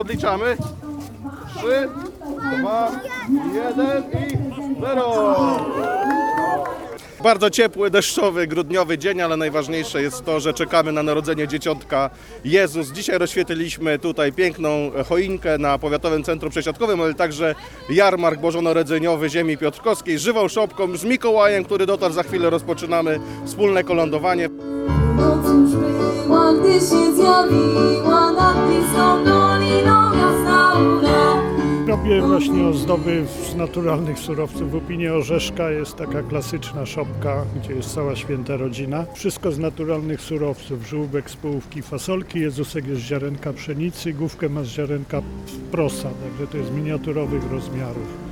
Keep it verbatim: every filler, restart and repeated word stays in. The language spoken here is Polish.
Odliczamy. Trzy, dwa, jeden i zero. Bardzo ciepły, deszczowy, grudniowy dzień, ale najważniejsze jest to, że czekamy na narodzenie dzieciątka Jezus. Dzisiaj rozświetliliśmy tutaj piękną choinkę na Powiatowym Centrum Przesiadkowym, ale także jarmark bożonarodzeniowy ziemi piotrkowskiej z żywą szopką, z Mikołajem, który dotarł. Za chwilę rozpoczynamy wspólne kolędowanie. Noc już była, gdy się zjawiła nad bliską doliną jasna ura. Robię właśnie ozdoby z naturalnych surowców. W opinie orzeszka jest taka klasyczna szopka, gdzie jest cała święta rodzina. Wszystko z naturalnych surowców. Żółbek z połówki fasolki, Jezusek jest z ziarenka pszenicy, główkę ma z ziarenka prosa, także to jest miniaturowych rozmiarów.